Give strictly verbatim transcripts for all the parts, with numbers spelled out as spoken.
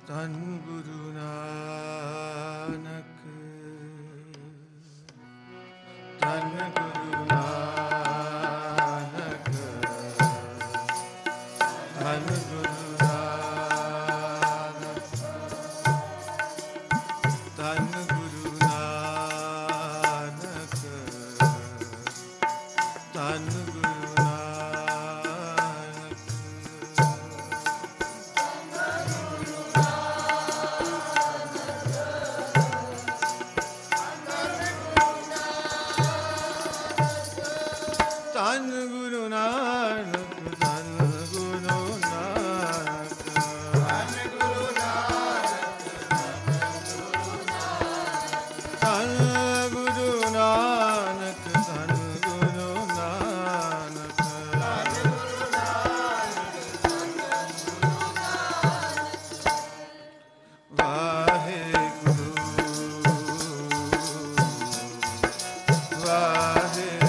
ਧੰਨ ਗੁਰੂ ਨਾਨਕ, ਧੰਨ ਗੁਰੂ ਨਾਨਕ, ਧੰਨ ਗੁਰੂ ਨਾਨਕ, ਧੰਨ ਗੁਰੂ ਨਾਨਕ, ਧੰਨ ਗੁਰੂ ਧੰਨ ਗੁਰੂ ਨਾਨਕ, ਧੰਨ ਗੁਰੂ ਨਾਨਕ, ਧੰਨ ਗੁਰੂ ਨਾਨਕ, ਧੰਨ ਗੁਰੂ ਨਾਨਕ, ਧੰਨ ਗੁਰੂ ਨਾਨਕ, ਧੰਨ ਗੁਰੂ ਨਾਨਕ, ਵਾਹਿਗੁਰੂ ਵਾਹਿਗੁਰੂ।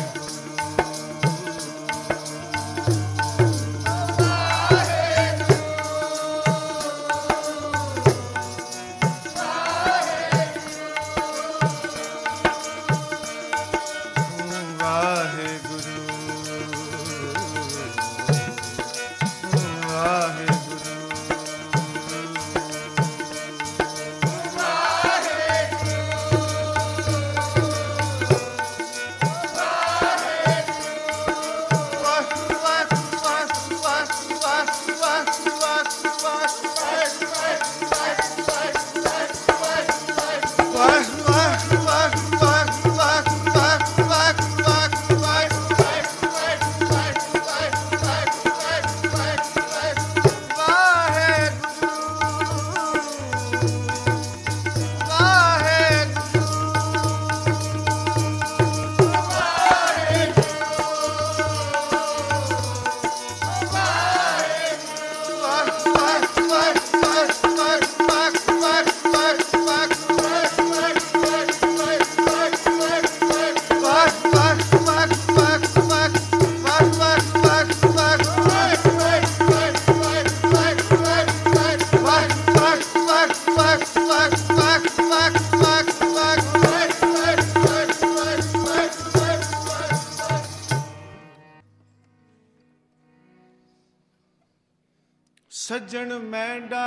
ਸੱਜਣ ਮੈਂਡਾ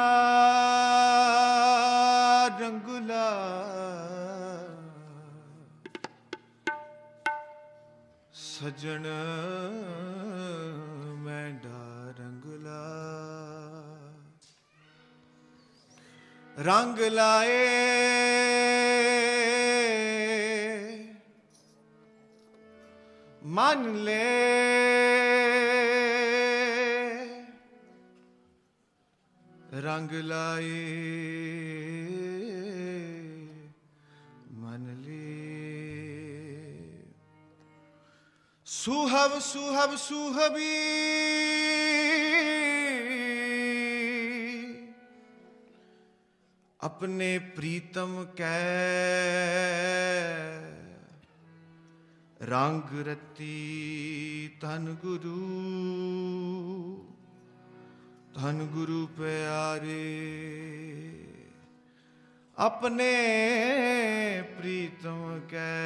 ਰੰਗਲਾ, ਸੱਜਣ ਮੈਂਡਾ ਰੰਗਲਾ, ਰੰਗ ਲਾਏ ਮੰਨ ਲੈ, ਰੰਗ ਲਾਏ ਮਨ ਲੇ, ਸੁਹਬ ਸੁਹਬ ਸੁਹਬੀ ਆਪਣੇ ਪ੍ਰੀਤਮ ਕੈ, ਰੰਗ ਰਤੀ ਧੰਨ ਗੁਰੂ, ਧੰਨ ਗੁਰੂ ਪਿਆਰੇ, ਆਪਣੇ ਪ੍ਰੀਤਮ ਕੈ,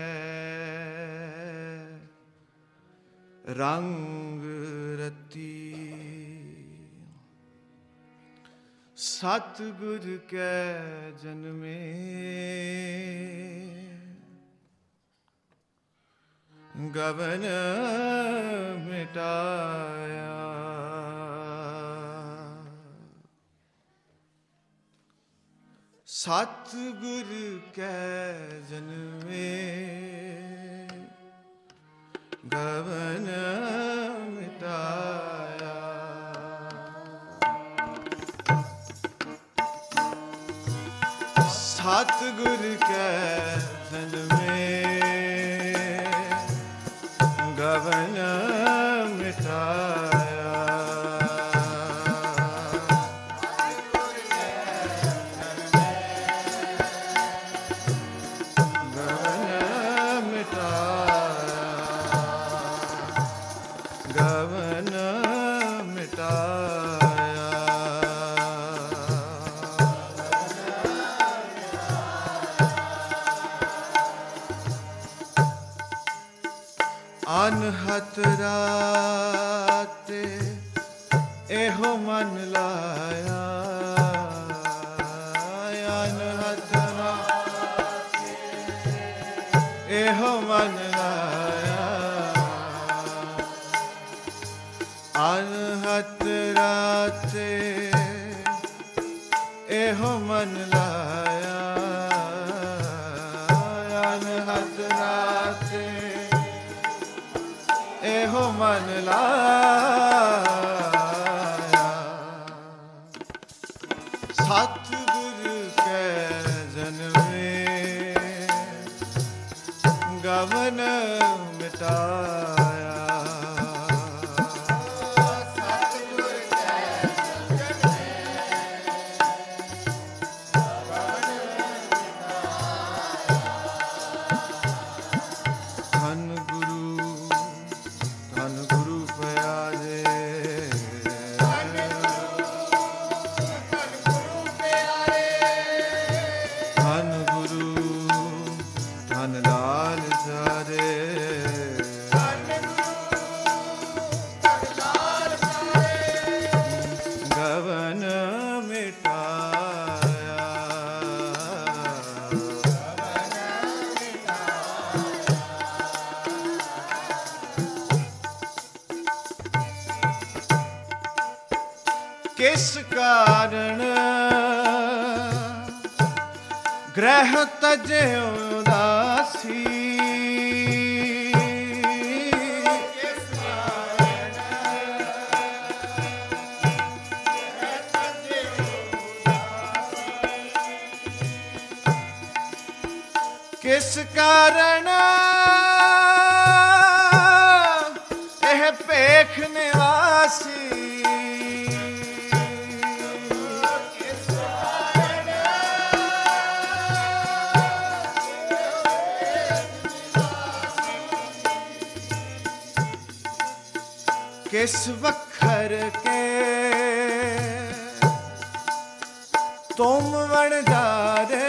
ਰੰਗ ਰਤੀ, ਸਤਿਗੁਰ ਕੈ ਜਨਮੇ, ਗਵਨ ਮਿਟਾਇਆ, ਸਤਿਗੁਰ ਕੈ ਜਨਮੇ, ਗਵਨ ਮਿਟਾਇਆ, ਸਤਿਗੁਰ ਕੈ ਜਨਮੇ, ਗਵਨ ਮਿਟਾਇਆ, ਗਵਨ ਮਿਟਾਇਆ, ਅਨਹਤ ਰਾਤੇ ਇਹੋ ਮਨ ਲਾਇਆ, ਅਨਹਤ ਰਾਤੇ ਇਹੋ ਮਨ ਲਾਇਆ, ਅਨਹਤ ਰਾਤੇ ਇਹੋ ਮਨ ਲਾਇਆ, ਅਨਹਤ ਰਾਤੇ ਇਹੋ ਮਨ ਲਾਇਆ। ਸਤਿਗੁਰ ਕੈ ਜਨਮੇ ਗਵਨ ਮਿਟਾਇਆ, ਸਤਿਗੁਰ ਕੈ ਜਨਮੇ ਗਵਨ ਮਿਟਾਇਆ। ਧੰਨ ਗੁਰੂ ਧੰਨ ਗੁਰੂ ਪਿਆਰੇ, ਧੰਨ ਗੁਰੂ ਪਿਆਰੇ, ਧੰਨ ਗੁਰੂ ਧੰਨ ਲਾਲ ਸਾਰੇ, ਧੰਨ ਗੁਰੂ ਧੰਨ ਲਾਲ ਸਾਰੇ, ਗਵਨ ਮਿਟਾਇਆ, ਗਵਨ ਮਿਟਾਇਆ। ਕਿਸ ਕਾਰਣ ਗ੍ਰਹਿ ਤਜਿਓ ਉਦਾਸੀ, ਕਿਸ ਕਾਰਣ ਗ੍ਰਹਿ ਤਜਿਓ ਉਦਾਸੀ, ਕਿਸ ਕਾਰਣ ਇਹ ਭੇਖ ਨਿਵਾਸੀ, ਕਿਸ ਵਖਰ ਕੇ ਤੁਮ ਵਣਜਾਰੇ,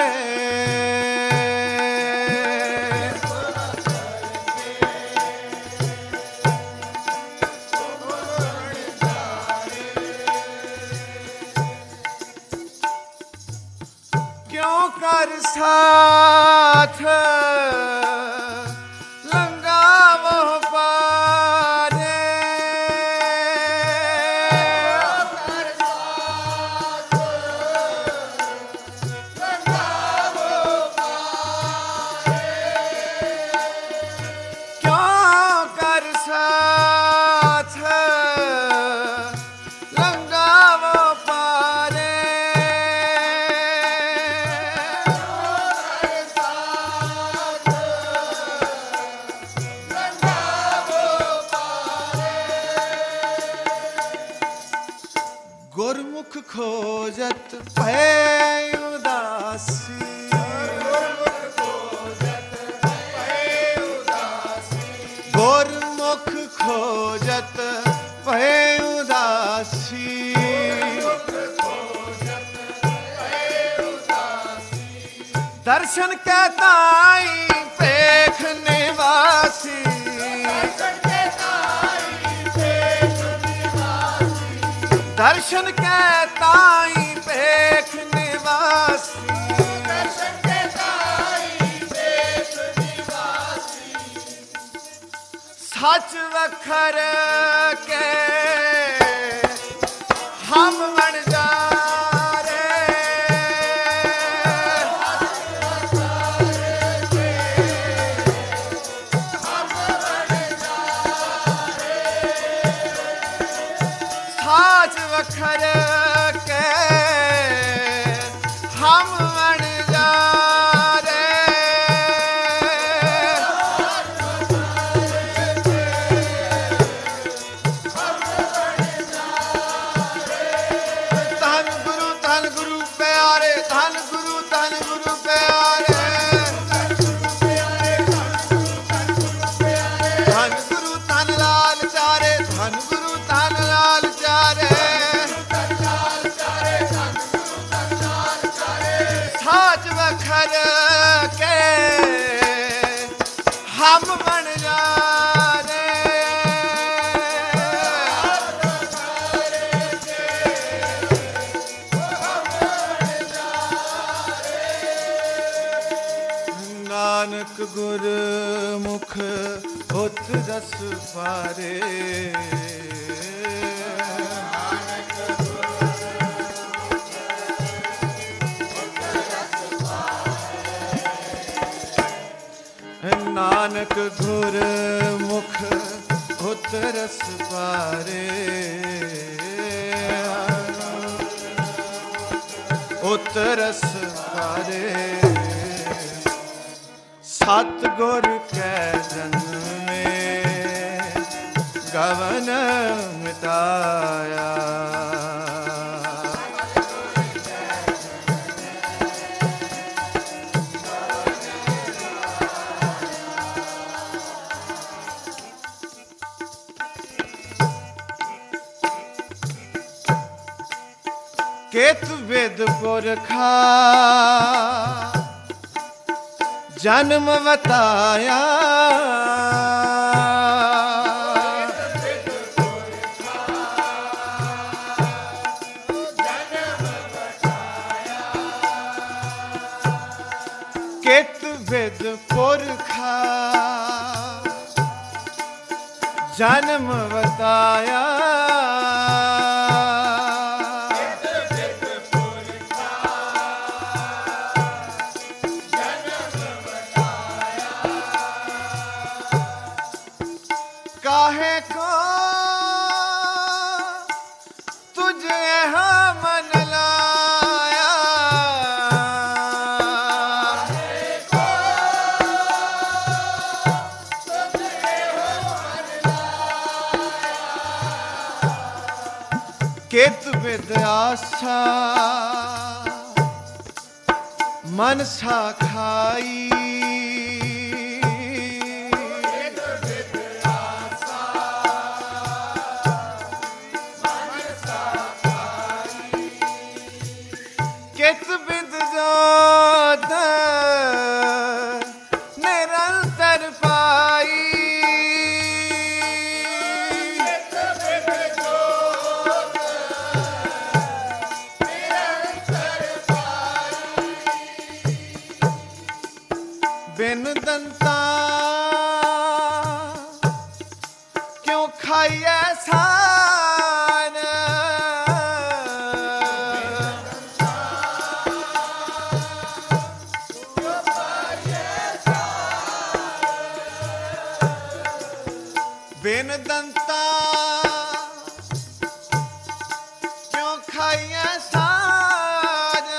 ਕਿਉਂ ਕਰ ਸਾਥ ਲੰਗਾਵੋ ਪਾਰੇ, ਕਿਉਂ ਕਰ ਸਾਥ ਲੰਗਾਵੋ ਪਾਰੇ, ਗੁਰਮੁਖ ਖੋਜਤ ਭੈ ਉਦਾਸੀ, ਗੁਰਮੁਖ ਖੋਜਤ ਭੈ ਉਦਾਸੀ, ਗੁਰਮੁਖ ਖੋਜਤ ਭੈ ਉਦਾਸੀ, ਗੁਰਮੁਖ ਖੋਜਤ ਭੈ ਉਦਾਸੀ, ਦਰਸ਼ਨ ਕੈ ਤਾਈ ਭੇਖ ਨਿਵਾਸੀ, ਦਰਸ਼ਨ ਕੈ ਤਾਈ ਭੇਖ ਨਿਵਾਸੀ, ਦਰਸ਼ਨ ਕੈ ਤਾਈ ਭੇਖ ਨਿਵਾਸੀ, ਸੱਚ ਵਖਰ ਕੇ ਹਮ ਵਣਜਾਰੇ, ਸਾਚ ਵਖਰ ਕੇ ਹਮ ਵਣਜਾਰੇ, ਧੰਨ ਗੁਰੂ ਧੰਨ ਗੁਰੂ ਪਿਆਰੇ, ਧੰਨ ਗੁਰੂ ਧੰਨ ਗੁਰੂ ਪਿਆਰੇ, ਧੰਨ ਗੁਰੂ ਧੰਨ ਲਾਲ ਚਾਰੇ, ਧੰਨ ਗੁਰੂ ਧੰਨ ਲਾਲ ਚਾਰੇ, ਗੁਰਮੁਖ ਹੋਤ ਰਸ ਪਾਰੇ। ਨਾਨਕ ਗੁਰਮੁਖ ਹੋਤ ਰਸ ਪਾਰੇ। ਹੋਤ ਰਸ ਪਾਰੇ। ਸਤਿਗੁਰ ਕੈ ਜਨਮੇ ਗਵਨ ਮਿਟਾਇਆ। ਕੇਤ ਵਿਦ ਪੁਰਖਾ ਜਨਮ ਵਤਾਇਆ। ਕੇਤ ਵਿਦ ਪੁਰਖਾ ਜਨਮ ਵਤਾਇਆ। काहे को तुझे हाँ मन लाया। केत विद आशा मन सा खाई। कित बिद जोत निरंतर पाई। कित बिद जोत निरंतर पाई। बिन दंता क्यों खाइए सान। बिन दंता क्यों खाइए साज।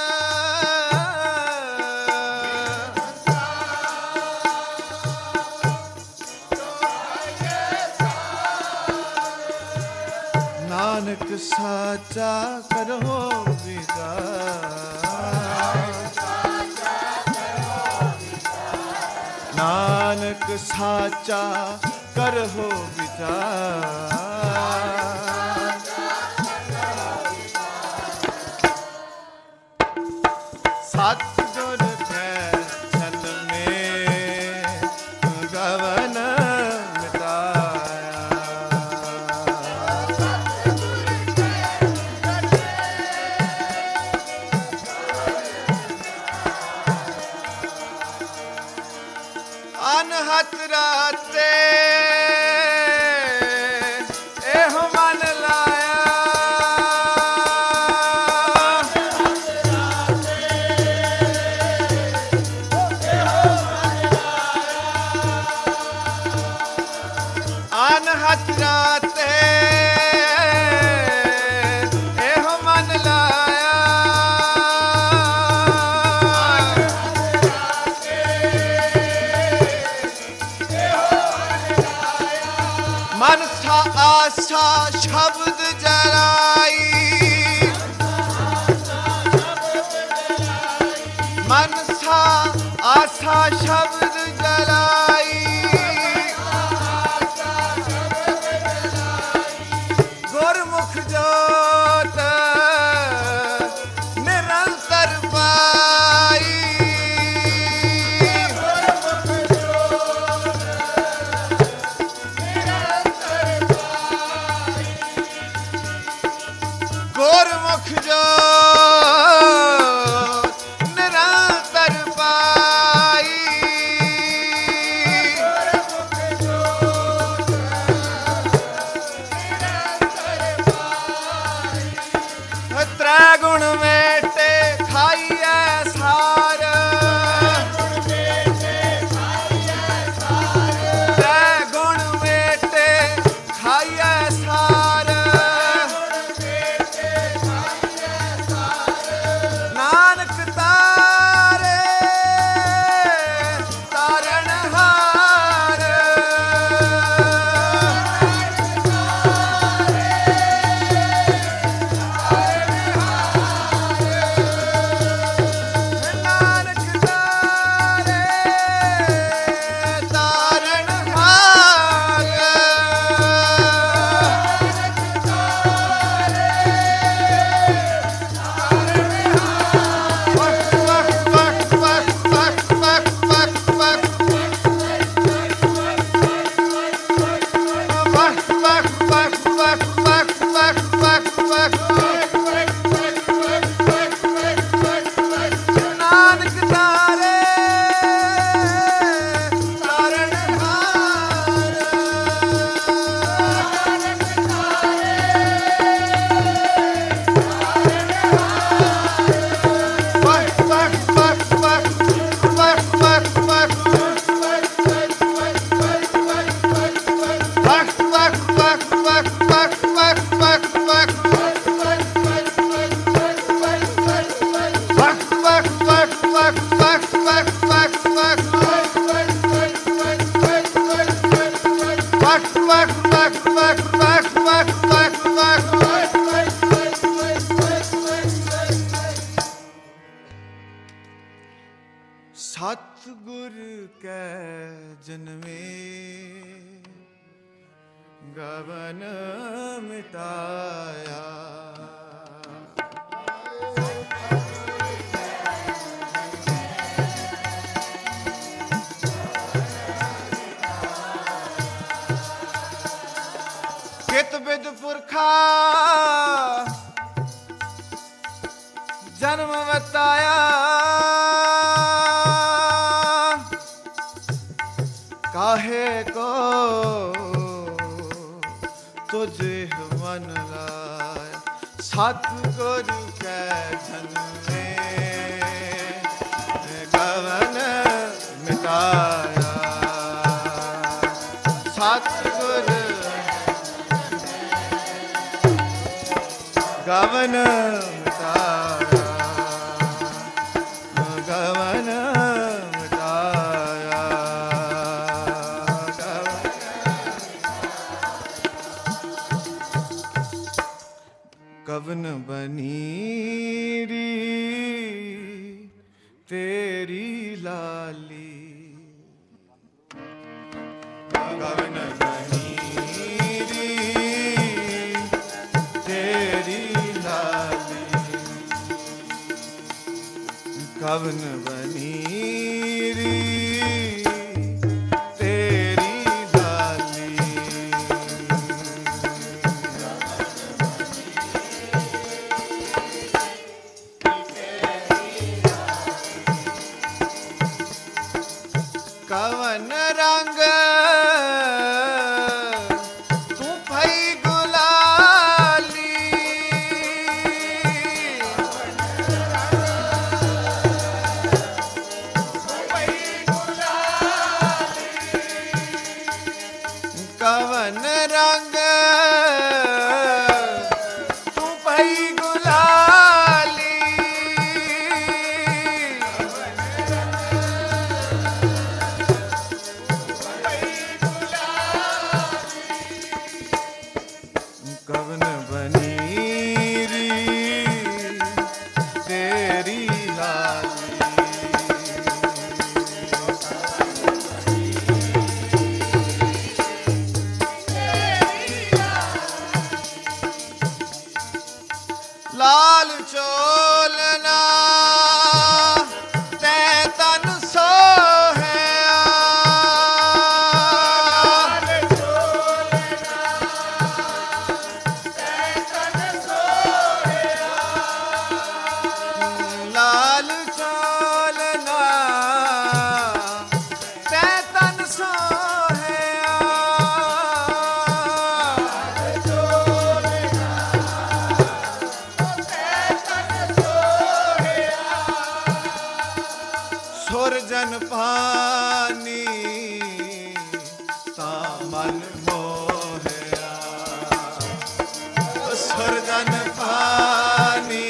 नानक साचा करो विचार। नानक साचा करहो विचार। सतगुर कै जन्मे गवन मिटाया। अनहत राते एहो मन लाया। अनहत राते एहो मन लाया। मन सा आशा शब्द जलाई। मन सा आशा शब्द जलाई। गुरमुख जोत निरंतर पाई। गुरमुख जोत निरंतर पाई। ਤੈ ਗੁਣ ਮੇਟੇ ਖਾਈਐ ਸਾਰ, ਤੈ ਗੁਣ ਮੇਟੇ ਖਾਈਐ ਸਾਰ, ਨਾਨਕ ਤਾਰੇ ਤਾਰਨ ਹਾਰ, ਨਾਨਕ ਤਾਰੇ ਤਾਰਨ ਹਾਰ, ਨਾਨਕ ਤਾਰੇ ਤਾਰਨ ਹਾਰ, ਸਤਿਗੁਰ ਕੈ ਜਨਮੇ ਗਵਨ ਮਿਟਾਇਆ, ਕਿਤ ਬਿਦ ਪੁਰਖਾ ਜਨਮ ਵਤਾਇਆ, ਕਾਹੇ ਕੋ ਤੁਝੇ ਮਨ ਲਾਇਆ, ਸਤਿਗੁਰ ਕੈ ਜਨਮੇ ਗਵਨ ਮਿਟਾਇਆ, ਸਤਿਗੁਰ ਗਵਨ ਮਿਟਾਇਆ, ਗਵਨ ਮਿਟਾਇਆ, ਕਵਨ ਬਨੀਰੀ ਤੇਰੀ ਲਾਲੀ, ਕਵਨ ਬਨੀਰੀ ਤੇਰੀ ਲਾਲੀ, ਕਵਨ ਬਨੀਰੀ ਤੇਰੀ ਲਾਲੀ, ਕਵਨ ਰੰਗ ਤੂੰ ਭਈ ਗੁਲਾਲੀ, ਕਵਨ ਰੰਗ ਤੂੰ ਭਈ ਗੁਲਾਲੀ, ਕਵਨ ਬਨੀਰੀ ਤੇਰੀ ਲਾਲੀ, ਲਾਲ ਚੋਲਨਾ ਤੈ ਤਨ ਸੋਹਿਆ, ਲਾਲ ਚੋਲਨਾ ਤੈ ਤਨ ਸੋਹਿਆ, ਕਵਨ ਸੁਰਗਨ ਭਾਨੀ ਤਾਂ ਮਨ ਮੋਹਿਆ, ਸੁਰਗਨ ਭਾਨੀ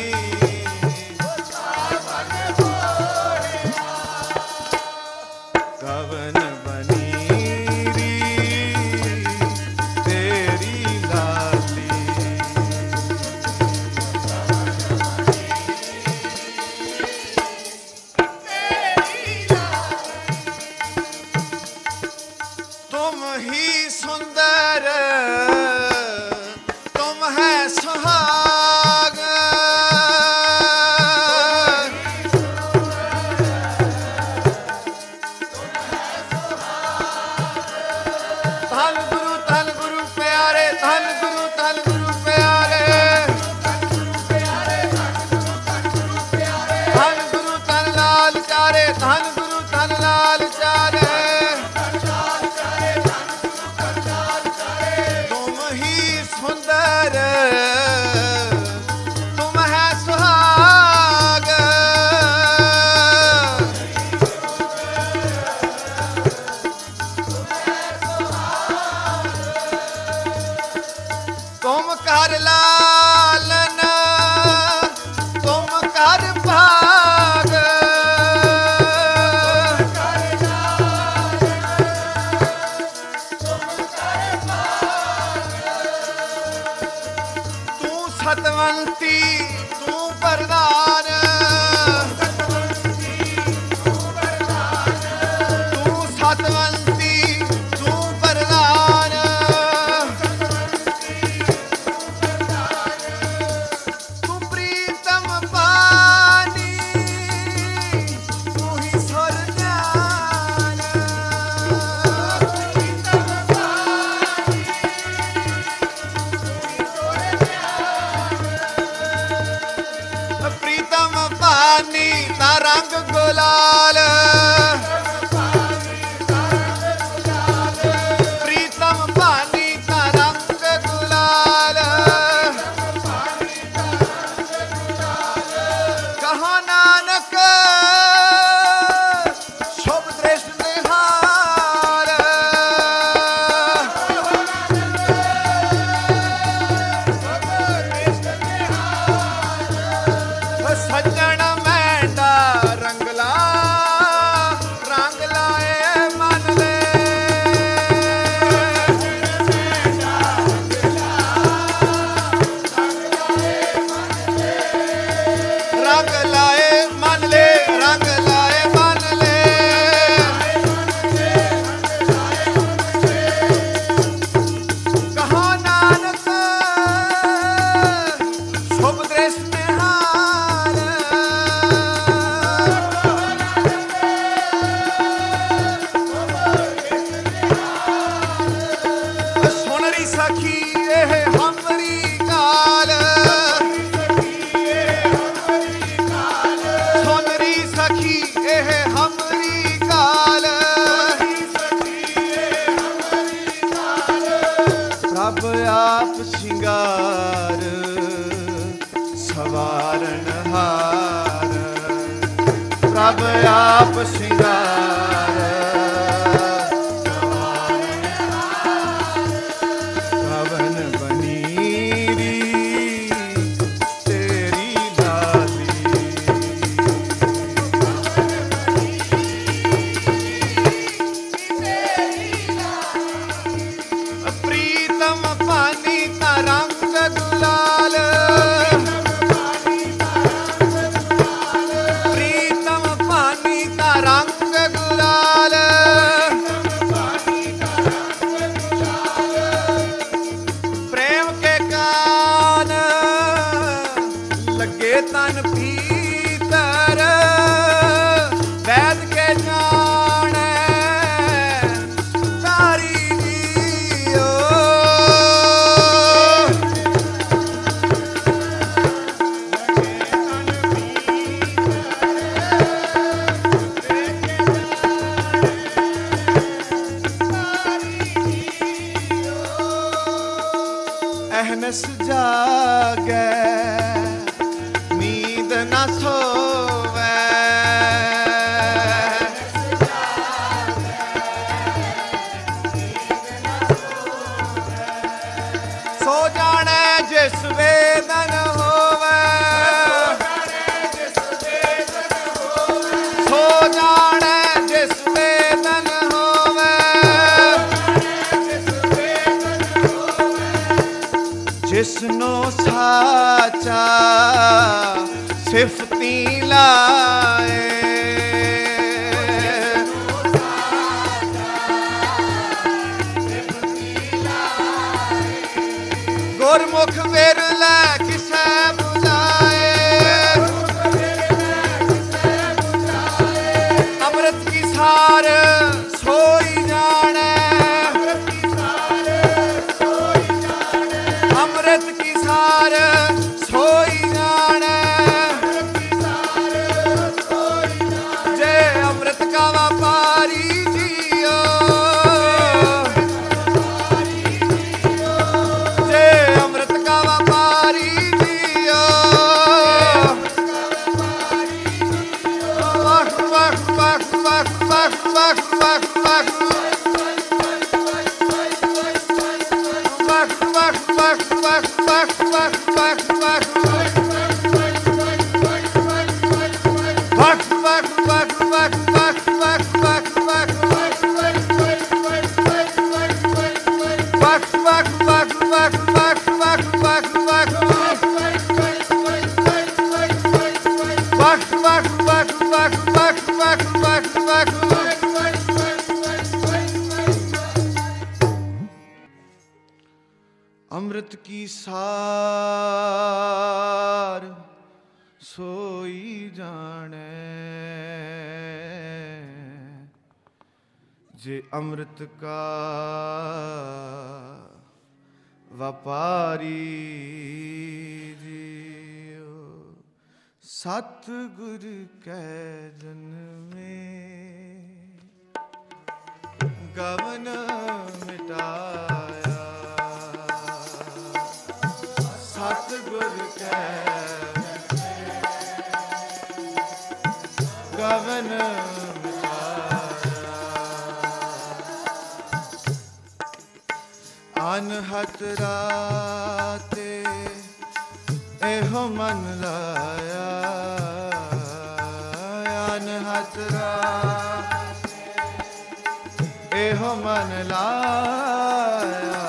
ਕਵਨ ਬਨੀਰੀ ਤੇਰੀ ਲਾਲੀ, तुम ही सुंदर तुम है सुहाग, धन गुरु धन गुरु प्यारे, धन गुरु धन गुरु प्यारे, धन गुरु धन लाल चारे, धन गुरु धन लाल चारे, तुम ही सुंदर तुम है सुहाग, तुम कर लालन तुम कर भाग, तू सतवंती तू प्रधान, तू सतवंती तू प्रधान, तू प्रीतम पानी तू ही सुर ज्ञान, प्रीतम पानी दा रंग गुलाल, प्रीतम पानी दा रंग गुलाल, कहो नानक शुभ दृष्ट निहार, सज्जन मैंडा रंगला रंग लाए मन ले, रंग लाए मन ले, रंग लाए मन ले, कहो नानक शुभ दृष्ट निहार, सोनरी सखी एह हमरी काल, सोनरी सखी एह हमरी काल, प्रभ आप सिंगार सवारन हार, प्रभ आप सिंगार कवन बनीरी तेरी लाली, प्रीतम पानी ता रंग गुलाल, प्रीतम पानी ता रंग गुलाल, प्रेम के कान लगे तन भीतर, वैद के जाने तारी जियो, अहनस जागे नींद ਸਿਫਤੀ ਲਾਏ। ਗੁਰਮੁਖ ਵਿਰਲਾ ਕਿਸੈ ਬੁਲਾਏ। ਅੰਮ੍ਰਿਤ ਕੀ ਸਾਰ ਸੋਈ ਜਾਣੈ। ਅੰਮ੍ਰਿਤ ਕੀ ਸਾਰ ਸੋਈ ਜਾਣੈ। ਜੇ ਅੰਮ੍ਰਿਤ ਕਾ ਵਪਾਰੀ ਜੀਓ। ਜੇ ਅੰਮ੍ਰਿਤ ਕਾ ਵਪਾਰੀ ਜੀਓ। ਵਖ ਵਖ ਵਖ ਵਖ ਵਖ ਵਖ ਵਖ ਵਖ ਅੰਮ੍ਰਿਤ ਕੀ ਸਾਰ ਸੋਈ ਜਾਣੈ। ਜੇ ਅੰਮ੍ਰਿਤ ਕਾ ਵਪਾਰੀ ਜੀਓ। ਸਤਿਗੁਰ ਕੈ ਜਨਮੇ ਗਵਨ ਮਿਟਾਇਆ। ਸਤਿਗੁਰ ਕੈ ਗਵਨ ਮਿਟਾਇਆ। ਅਨਹਤ ਰਾਤੇ ਇਹੋ ਮਨ ਲਾਇਆ। ਅਨਹਤ ਰਾਤੇ ਇਹੋ ਮਨ ਲਾਇਆ।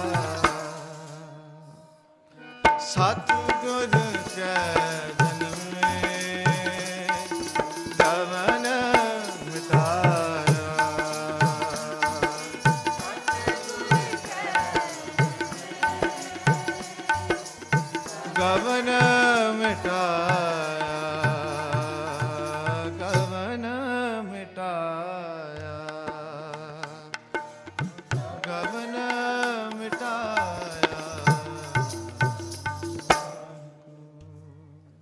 ਸਤਿਗੁਰ ਕੈ ਜਨਮੇ ਗਵਨ ਮਿਟਾਇਆ। ਗਵਨ ਮਿਟਾਇਆ।